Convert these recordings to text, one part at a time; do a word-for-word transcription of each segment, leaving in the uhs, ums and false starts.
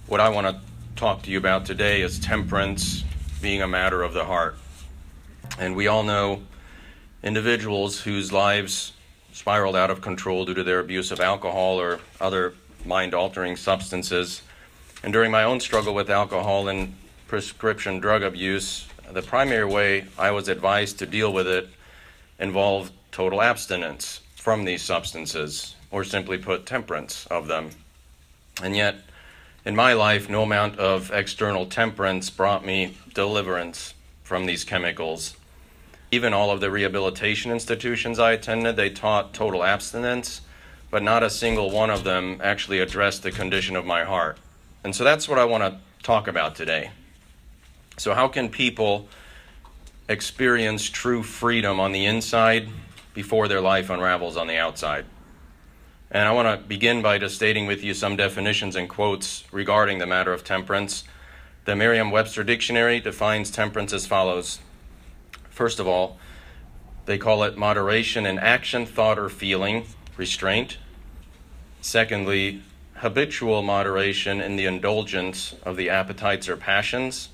What I want to talk to you about today is temperance being a matter of the heart. And we all know individuals whose lives spiraled out of control due to their abuse of alcohol or other mind-altering substances. And during my own struggle with alcohol and prescription drug abuse, the primary way I was advised to deal with it involved total abstinence from these substances, or simply put, temperance of them. And yet, in my life, no amount of external temperance brought me deliverance from these chemicals. Even all of the rehabilitation institutions I attended, they taught total abstinence, but not a single one of them actually addressed the condition of my heart. And so that's what I want to talk about today. So how can people experience true freedom on the inside before their life unravels on the outside? And I want to begin by just stating with you some definitions and quotes regarding the matter of temperance. The Merriam-Webster Dictionary defines temperance as follows. First of all, they call it moderation in action, thought, or feeling, restraint. Secondly, habitual moderation in the indulgence of the appetites or passions.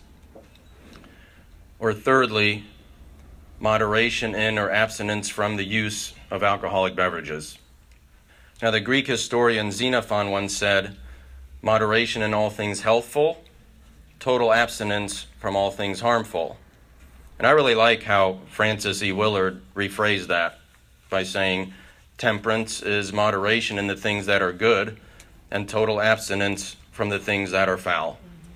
Or thirdly, moderation in or abstinence from the use of alcoholic beverages. Now, the Greek historian Xenophon once said, moderation in all things healthful, total abstinence from all things harmful. And I really like how Francis E. Willard rephrased that by saying, temperance is moderation in the things that are good, and total abstinence from the things that are foul.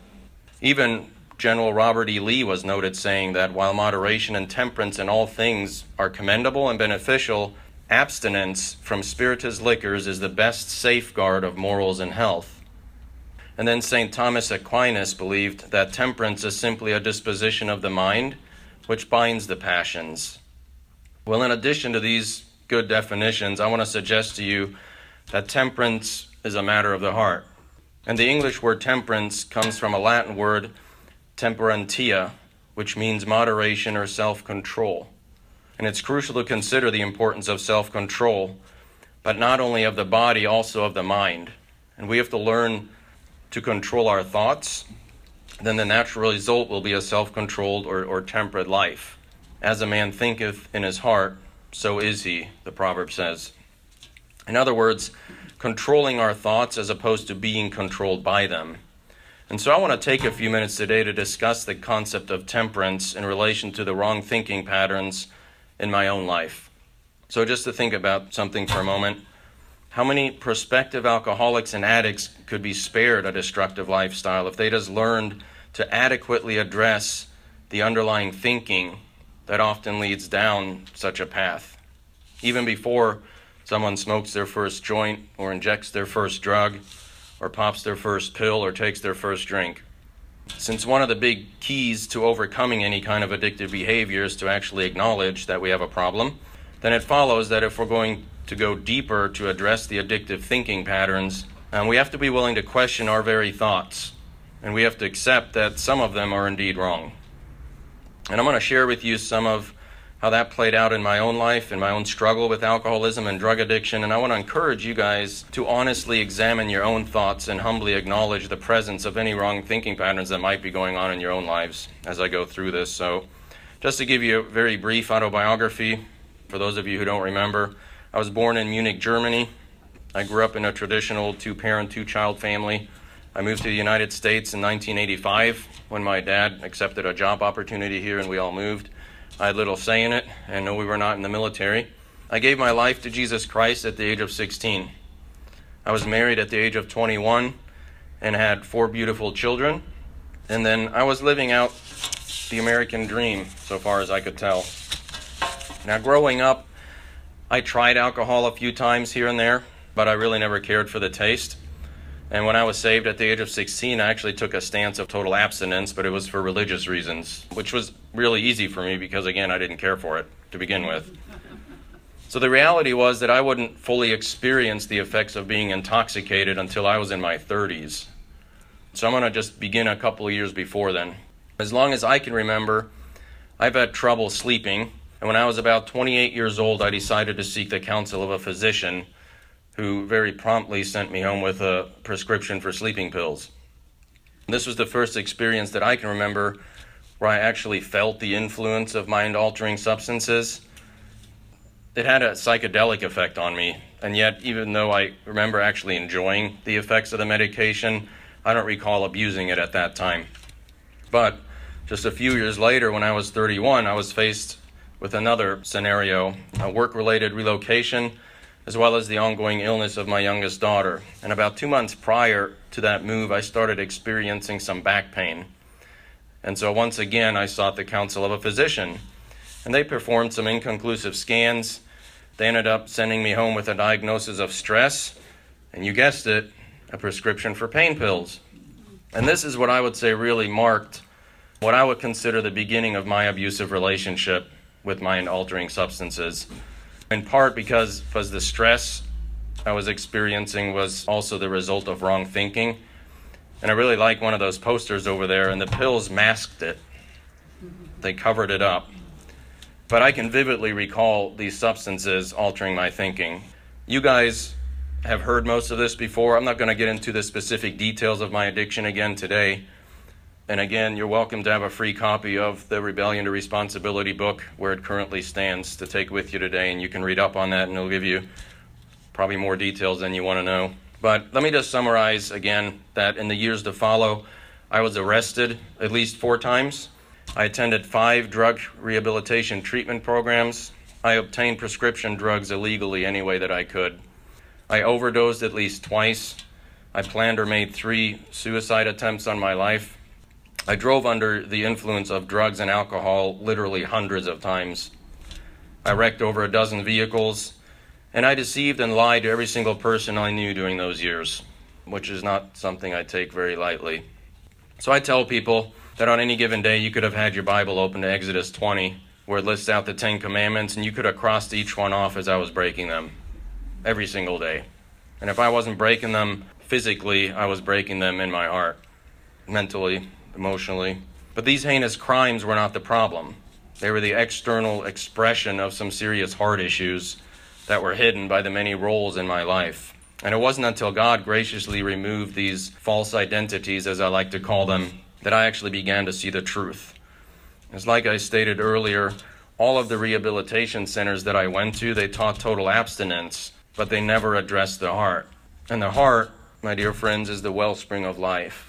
Even General Robert E. Lee was noted saying that while moderation and temperance in all things are commendable and beneficial, abstinence from spirituous liquors is the best safeguard of morals and health. And then Saint Thomas Aquinas believed that temperance is simply a disposition of the mind which binds the passions. Well, in addition to these good definitions, I want to suggest to you that temperance is a matter of the heart. And the English word temperance comes from a Latin word, temperantia, which means moderation or self-control. And it's crucial to consider the importance of self-control, but not only of the body, also of the mind. And we have to learn to control our thoughts. Then the natural result will be a self-controlled or, or temperate life. As a man thinketh in his heart, so is he, the proverb says. In other words, controlling our thoughts as opposed to being controlled by them. And so I want to take a few minutes today to discuss the concept of temperance in relation to the wrong thinking patterns in my own life. So just to think about something for a moment, how many prospective alcoholics and addicts could be spared a destructive lifestyle if they just learned to adequately address the underlying thinking that often leads down such a path? Even before someone smokes their first joint or injects their first drug or pops their first pill or takes their first drink. Since one of the big keys to overcoming any kind of addictive behavior is to actually acknowledge that we have a problem, then it follows that if we're going to go deeper to address the addictive thinking patterns, um, we have to be willing to question our very thoughts, and we have to accept that some of them are indeed wrong. And I'm going to share with you some of how that played out in my own life, in my own struggle with alcoholism and drug addiction, and I want to encourage you guys to honestly examine your own thoughts and humbly acknowledge the presence of any wrong thinking patterns that might be going on in your own lives as I go through this. So just to give you a very brief autobiography, for those of you who don't remember, I was born in Munich, Germany. I grew up in a traditional two-parent, two-child family. I moved to the United States in nineteen eighty-five when my dad accepted a job opportunity here and we all moved. I had little say in it, and no, we were not in the military. I gave my life to Jesus Christ at the age of sixteen. I was married at the age of twenty-one and had four beautiful children. And then I was living out the American dream, so far as I could tell. Now, growing up, I tried alcohol a few times here and there, but I really never cared for the taste. And when I was saved at the age of sixteen, I actually took a stance of total abstinence, but it was for religious reasons, which was really easy for me because, again, I didn't care for it to begin with. So the reality was that I wouldn't fully experience the effects of being intoxicated until I was in my thirties. So I'm going to just begin a couple of years before then. As long as I can remember, I've had trouble sleeping. And when I was about twenty-eight years old, I decided to seek the counsel of a physician who very promptly sent me home with a prescription for sleeping pills. This was the first experience that I can remember where I actually felt the influence of mind-altering substances. It had a psychedelic effect on me, and yet even though I remember actually enjoying the effects of the medication, I don't recall abusing it at that time. But just a few years later, when I was thirty-one, I was faced with another scenario, a work-related relocation, as well as the ongoing illness of my youngest daughter. And about two months prior to that move, I started experiencing some back pain. And so once again, I sought the counsel of a physician, and they performed some inconclusive scans. They ended up sending me home with a diagnosis of stress, and you guessed it, a prescription for pain pills. And this is what I would say really marked what I would consider the beginning of my abusive relationship with mind-altering substances, in part because, because the stress I was experiencing was also the result of wrong thinking. And I really like one of those posters over there, and the pills masked it. They covered it up. But I can vividly recall these substances altering my thinking. You guys have heard most of this before. I'm not going to get into the specific details of my addiction again today. And again, you're welcome to have a free copy of the Rebellion to Responsibility book where it currently stands to take with you today, and you can read up on that, and it'll give you probably more details than you want to know. But let me just summarize again that in the years to follow, I was arrested at least four times. I attended five drug rehabilitation treatment programs. I obtained prescription drugs illegally any way that I could. I overdosed at least twice. I planned or made three suicide attempts on my life. I drove under the influence of drugs and alcohol literally hundreds of times. I wrecked over a dozen vehicles, and I deceived and lied to every single person I knew during those years, which is not something I take very lightly. So I tell people that on any given day you could have had your Bible open to Exodus twenty, where it lists out the Ten Commandments, and you could have crossed each one off as I was breaking them every single day. And if I wasn't breaking them physically, I was breaking them in my heart, mentally, emotionally. But these heinous crimes were not the problem. They were the external expression of some serious heart issues that were hidden by the many roles in my life. And it wasn't until God graciously removed these false identities, as I like to call them, that I actually began to see the truth. It's like I stated earlier, all of the rehabilitation centers that I went to, they taught total abstinence, but they never addressed the heart. And the heart, my dear friends, is the wellspring of life.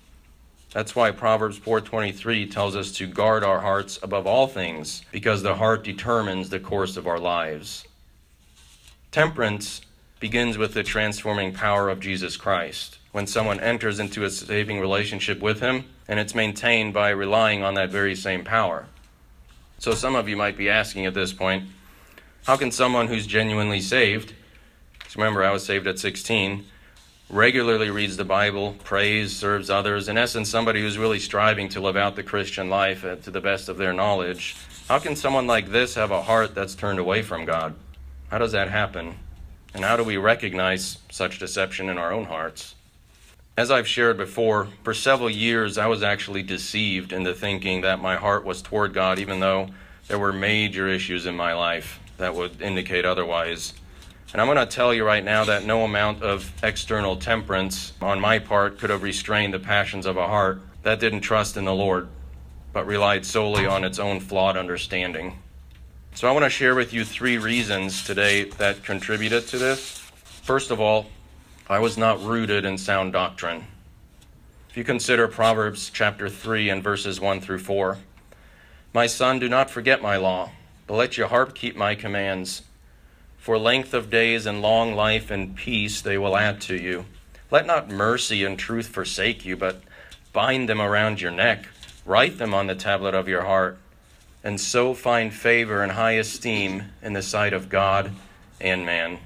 That's why Proverbs four twenty-three tells us to guard our hearts above all things, because the heart determines the course of our lives. Temperance begins with the transforming power of Jesus Christ. When someone enters into a saving relationship with him, and it's maintained by relying on that very same power. So some of you might be asking at this point, how can someone who's genuinely saved, remember I was saved at sixteen, regularly reads the Bible, prays, serves others, in essence, somebody who's really striving to live out the Christian life to the best of their knowledge, how can someone like this have a heart that's turned away from God? How does that happen? And how do we recognize such deception in our own hearts? As I've shared before, for several years I was actually deceived into thinking that my heart was toward God, even though there were major issues in my life that would indicate otherwise. And I'm going to tell you right now that no amount of external temperance on my part could have restrained the passions of a heart that didn't trust in the Lord, but relied solely on its own flawed understanding. So I want to share with you three reasons today that contributed to this. First of all, I was not rooted in sound doctrine. If you consider Proverbs chapter three and verses one through four, my son, do not forget my law, but let your heart keep my commands. For length of days and long life and peace they will add to you. Let not mercy and truth forsake you, but bind them around your neck. Write them on the tablet of your heart, and so find favor and high esteem in the sight of God and man.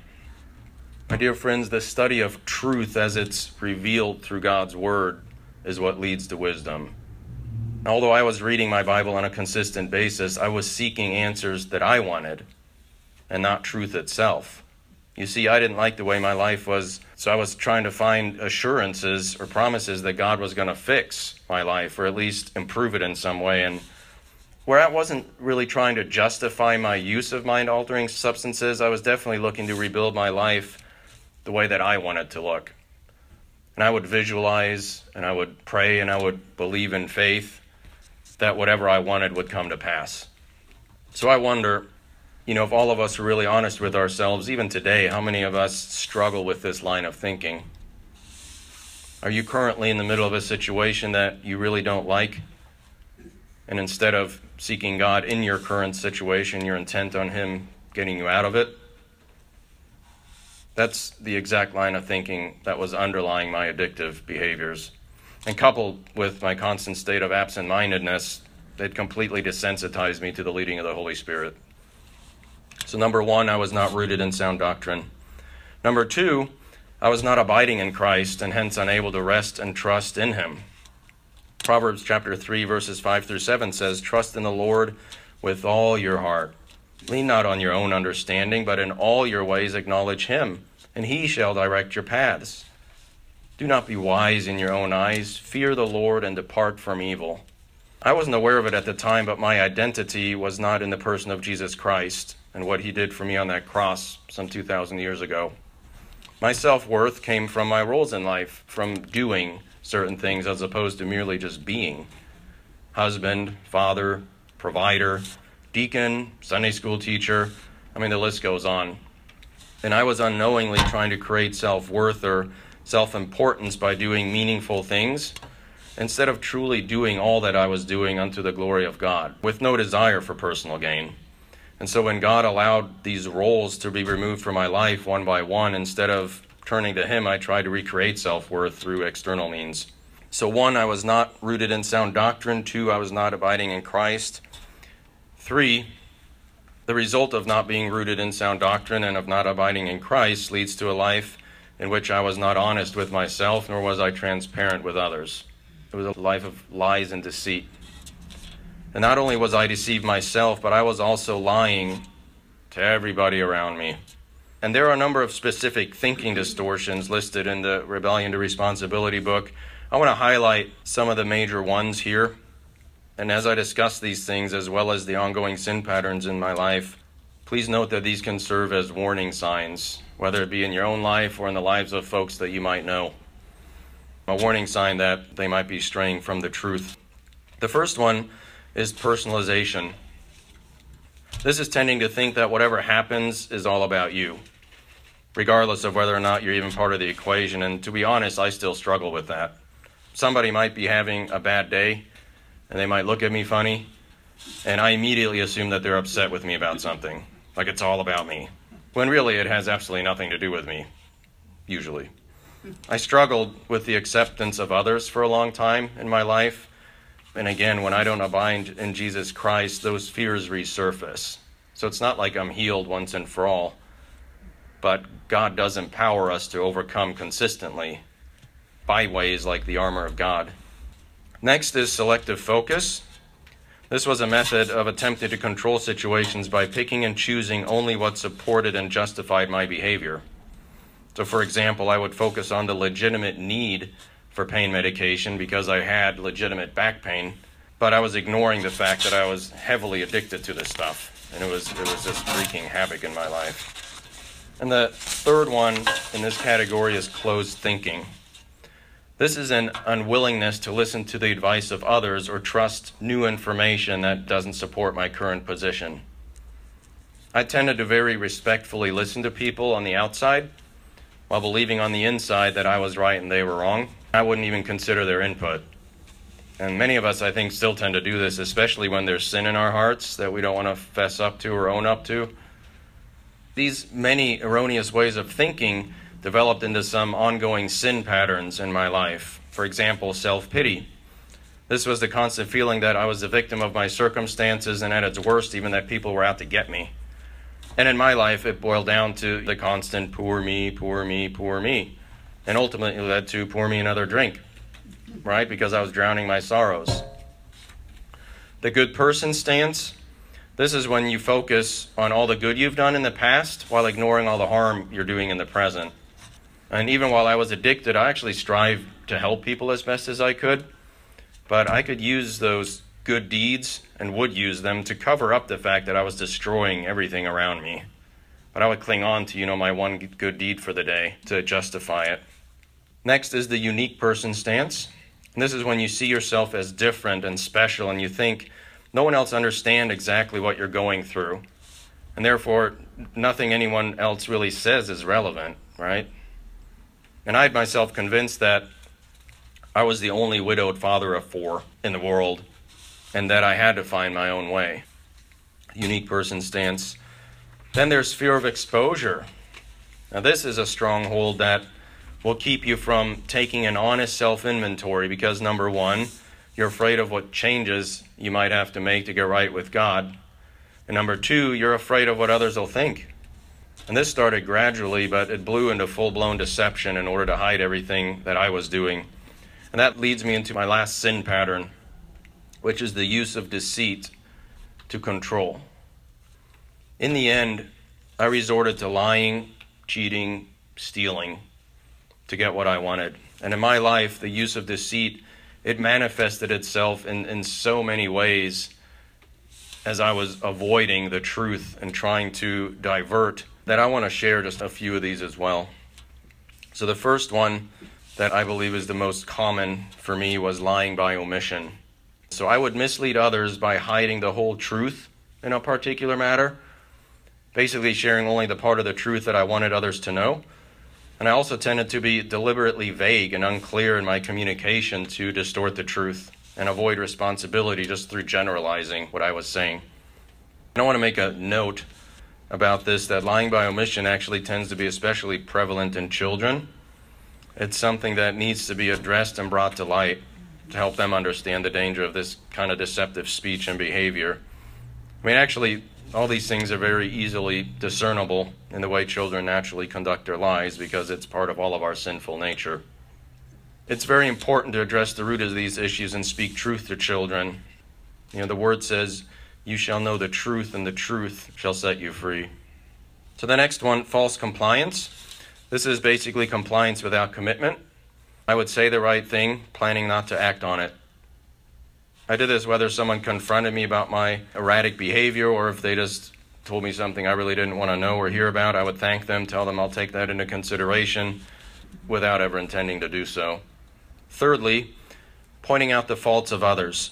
My dear friends, the study of truth as it's revealed through God's word is what leads to wisdom. Although I was reading my Bible on a consistent basis, I was seeking answers that I wanted, and not truth itself. You see, I didn't like the way my life was, so I was trying to find assurances or promises that God was going to fix my life, or at least improve it in some way. And where I wasn't really trying to justify my use of mind-altering substances, I was definitely looking to rebuild my life the way that I wanted to look. And And I would visualize, and I would pray, and I would believe in faith that whatever I wanted would come to pass. So I wonder, you know, if all of us are really honest with ourselves, even today, how many of us struggle with this line of thinking? Are you currently in the middle of a situation that you really don't like? And instead of seeking God in your current situation, you're intent on Him getting you out of it? That's the exact line of thinking that was underlying my addictive behaviors. And coupled with my constant state of absent-mindedness, it completely desensitized me to the leading of the Holy Spirit. So number one, I was not rooted in sound doctrine. Number two, I was not abiding in Christ and hence unable to rest and trust in Him. Proverbs chapter three, verses five through seven says, "Trust in the Lord with all your heart. Lean not on your own understanding, but in all your ways acknowledge Him, and He shall direct your paths. Do not be wise in your own eyes. Fear the Lord and depart from evil." I wasn't aware of it at the time, but my identity was not in the person of Jesus Christ and what He did for me on that cross some two thousand years ago. My self-worth came from my roles in life, from doing certain things as opposed to merely just being. Husband, father, provider, deacon, Sunday school teacher. I mean, the list goes on. And I was unknowingly trying to create self-worth or self-importance by doing meaningful things instead of truly doing all that I was doing unto the glory of God, with no desire for personal gain. And so when God allowed these roles to be removed from my life one by one, instead of turning to Him, I tried to recreate self-worth through external means. So one, I was not rooted in sound doctrine. Two, I was not abiding in Christ. Three, the result of not being rooted in sound doctrine and of not abiding in Christ leads to a life in which I was not honest with myself, nor was I transparent with others. It was a life of lies and deceit. And not only was I deceived myself, but I was also lying to everybody around me. And there are a number of specific thinking distortions listed in the Rebellion to Responsibility book. I want to highlight some of the major ones here. And as I discuss these things, as well as the ongoing sin patterns in my life, please note that these can serve as warning signs, whether it be in your own life or in the lives of folks that you might know. A warning sign that they might be straying from the truth. The first one is personalization. This is tending to think that whatever happens is all about you, regardless of whether or not you're even part of the equation. And to be honest, I still struggle with that. Somebody might be having a bad day, and they might look at me funny, and I immediately assume that they're upset with me about something, like it's all about me, when really it has absolutely nothing to do with me, usually. I struggled with the acceptance of others for a long time in my life, and again, when I don't abide in Jesus Christ, those fears resurface. So it's not like I'm healed once and for all, but God does empower us to overcome consistently by ways like the armor of God. Next is selective focus. This was a method of attempting to control situations by picking and choosing only what supported and justified my behavior. So for example, I would focus on the legitimate need for pain medication because I had legitimate back pain, but I was ignoring the fact that I was heavily addicted to this stuff, and it was it was just wreaking havoc in my life. And the third one in this category is closed thinking. This is an unwillingness to listen to the advice of others or trust new information that doesn't support my current position. I tended to very respectfully listen to people on the outside while believing on the inside that I was right and they were wrong. I wouldn't even consider their input. And many of us, I think, still tend to do this, especially when there's sin in our hearts that we don't want to fess up to or own up to. These many erroneous ways of thinking developed into some ongoing sin patterns in my life. For example, self-pity. This was the constant feeling that I was a victim of my circumstances, and at its worst, even that people were out to get me. And in my life, it boiled down to the constant poor me, poor me, poor me, and ultimately led to pour me another drink, right? Because I was drowning my sorrows. The good person stance. This is when you focus on all the good you've done in the past while ignoring all the harm you're doing in the present. And even while I was addicted, I actually strived to help people as best as I could. But I could use those good deeds and would use them to cover up the fact that I was destroying everything around me. But I would cling on to, you know, my one good deed for the day to justify it. Next is the unique person stance. And this is when you see yourself as different and special, and you think no one else understands exactly what you're going through. And therefore, nothing anyone else really says is relevant, right? And I had myself convinced that I was the only widowed father of four in the world, and that I had to find my own way. Unique person stance. Then there's fear of exposure. Now this is a stronghold that will keep you from taking an honest self-inventory because, number one, you're afraid of what changes you might have to make to get right with God. And number two, you're afraid of what others will think. And this started gradually, but it blew into full-blown deception in order to hide everything that I was doing. And that leads me into my last sin pattern, which is the use of deceit to control. In the end, I resorted to lying, cheating, stealing to get what I wanted. And in my life, the use of deceit, it manifested itself in, in so many ways as I was avoiding the truth and trying to divert, that I want to share just a few of these as well. So the first one that I believe is the most common for me was lying by omission. So I would mislead others by hiding the whole truth in a particular matter, basically sharing only the part of the truth that I wanted others to know. And I also tended to be deliberately vague and unclear in my communication to distort the truth and avoid responsibility just through generalizing what I was saying. And I want to make a note about this, that lying by omission actually tends to be especially prevalent in children. It's something that needs to be addressed and brought to light to help them understand the danger of this kind of deceptive speech and behavior. I mean, actually, all these things are very easily discernible in the way children naturally conduct their lives because it's part of all of our sinful nature. It's very important to address the root of these issues and speak truth to children. You know, the word says, "You shall know the truth, and the truth shall set you free." So the next one, false compliance. This is basically compliance without commitment. I would say the right thing, planning not to act on it. I did this whether someone confronted me about my erratic behavior or if they just told me something I really didn't want to know or hear about. I would thank them, tell them I'll take that into consideration without ever intending to do so. Thirdly, pointing out the faults of others.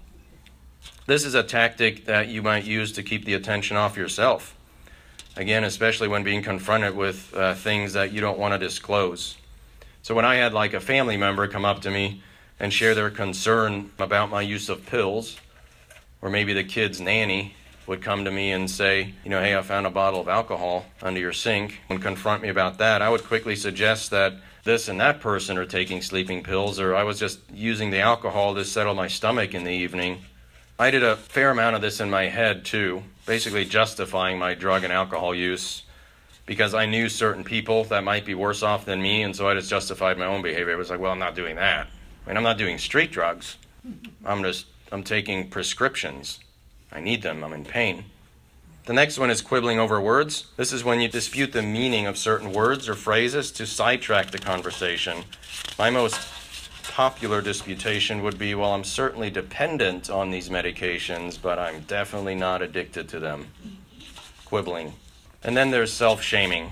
This is a tactic that you might use to keep the attention off yourself. Again, especially when being confronted with uh, things that you don't want to disclose. So when I had like a family member come up to me and share their concern about my use of pills, or maybe the kid's nanny would come to me and say, you know, hey, I found a bottle of alcohol under your sink, and confront me about that, I would quickly suggest that this and that person are taking sleeping pills, or I was just using the alcohol to settle my stomach in the evening. I did a fair amount of this in my head too, basically justifying my drug and alcohol use because I knew certain people that might be worse off than me, and so I just justified my own behavior. It was like, well, I'm not doing that. I mean, I'm not doing street drugs. I'm just, I'm taking prescriptions. I need them. I'm in pain. The next one is quibbling over words. This is when you dispute the meaning of certain words or phrases to sidetrack the conversation. My most popular disputation would be, well, I'm certainly dependent on these medications, but I'm definitely not addicted to them. Quibbling. And then there's self-shaming.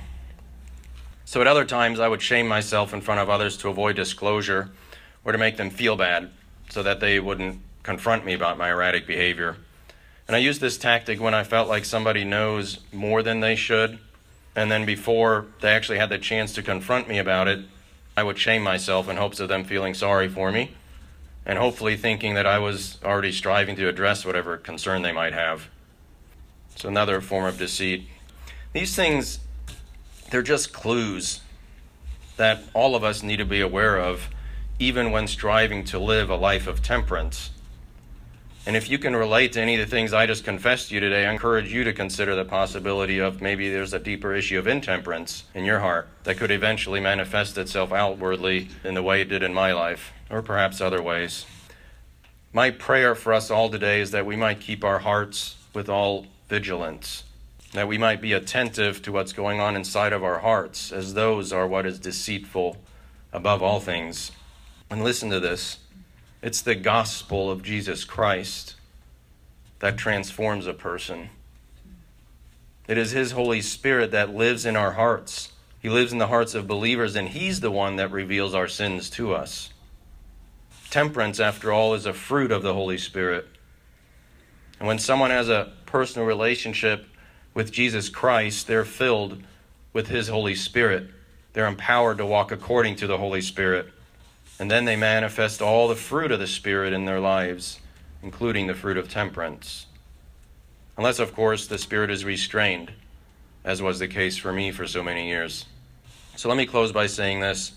So at other times, I would shame myself in front of others to avoid disclosure or to make them feel bad so that they wouldn't confront me about my erratic behavior. And I used this tactic when I felt like somebody knows more than they should, and then before they actually had the chance to confront me about it, I would shame myself in hopes of them feeling sorry for me, and hopefully thinking that I was already striving to address whatever concern they might have. It's another form of deceit. These things, they're just clues that all of us need to be aware of, even when striving to live a life of temperance. And if you can relate to any of the things I just confessed to you today, I encourage you to consider the possibility of maybe there's a deeper issue of intemperance in your heart that could eventually manifest itself outwardly in the way it did in my life, or perhaps other ways. My prayer for us all today is that we might keep our hearts with all vigilance, that we might be attentive to what's going on inside of our hearts, as those are what is deceitful above all things. And listen to this. It's the gospel of Jesus Christ that transforms a person. It is his Holy Spirit that lives in our hearts He lives in the hearts of believers, and he's the one that reveals our sins to us. Temperance, after all, is a fruit of the Holy Spirit. And when someone has a personal relationship with Jesus Christ, they're filled with his Holy Spirit. They're empowered to walk according to the Holy Spirit. And then they manifest all the fruit of the Spirit in their lives, including the fruit of temperance. Unless, of course, the Spirit is restrained, as was the case for me for so many years. So let me close by saying this.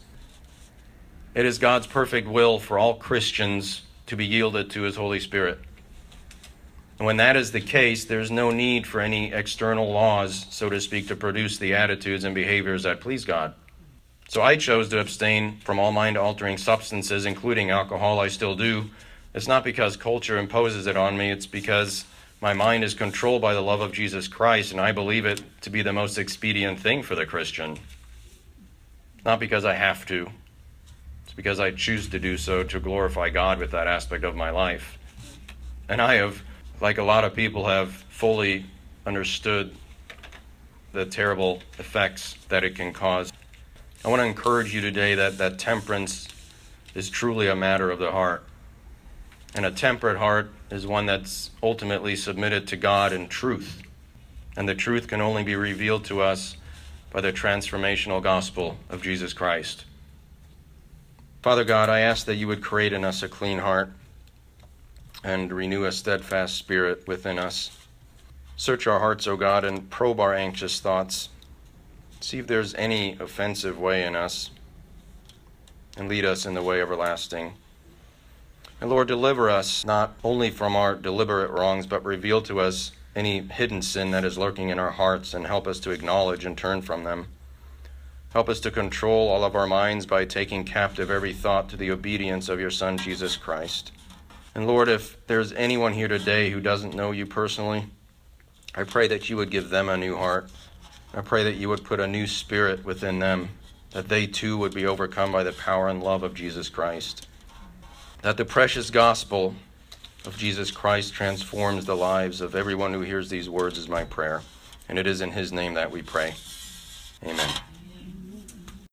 It is God's perfect will for all Christians to be yielded to his Holy Spirit. And when that is the case, there's no need for any external laws, so to speak, to produce the attitudes and behaviors that please God. So I chose to abstain from all mind-altering substances, including alcohol. I still do. It's not because culture imposes it on me. It's because my mind is controlled by the love of Jesus Christ, and I believe it to be the most expedient thing for the Christian. Not because I have to. It's because I choose to do so to glorify God with that aspect of my life. And I have, like a lot of people, have fully understood the terrible effects that it can cause. I want to encourage you today that, that temperance is truly a matter of the heart. And a temperate heart is one that's ultimately submitted to God in truth. And the truth can only be revealed to us by the transformational gospel of Jesus Christ. Father God, I ask that you would create in us a clean heart and renew a steadfast spirit within us. Search our hearts, O God, and probe our anxious thoughts. See if there's any offensive way in us, and lead us in the way everlasting. And Lord, deliver us not only from our deliberate wrongs, but reveal to us any hidden sin that is lurking in our hearts, and help us to acknowledge and turn from them. Help us to control all of our minds by taking captive every thought to the obedience of your Son, Jesus Christ. And Lord, if there's anyone here today who doesn't know you personally, I pray that you would give them a new heart. I pray that you would put a new spirit within them, that they too would be overcome by the power and love of Jesus Christ. That the precious gospel of Jesus Christ transforms the lives of everyone who hears these words is my prayer. And it is in his name that we pray. Amen.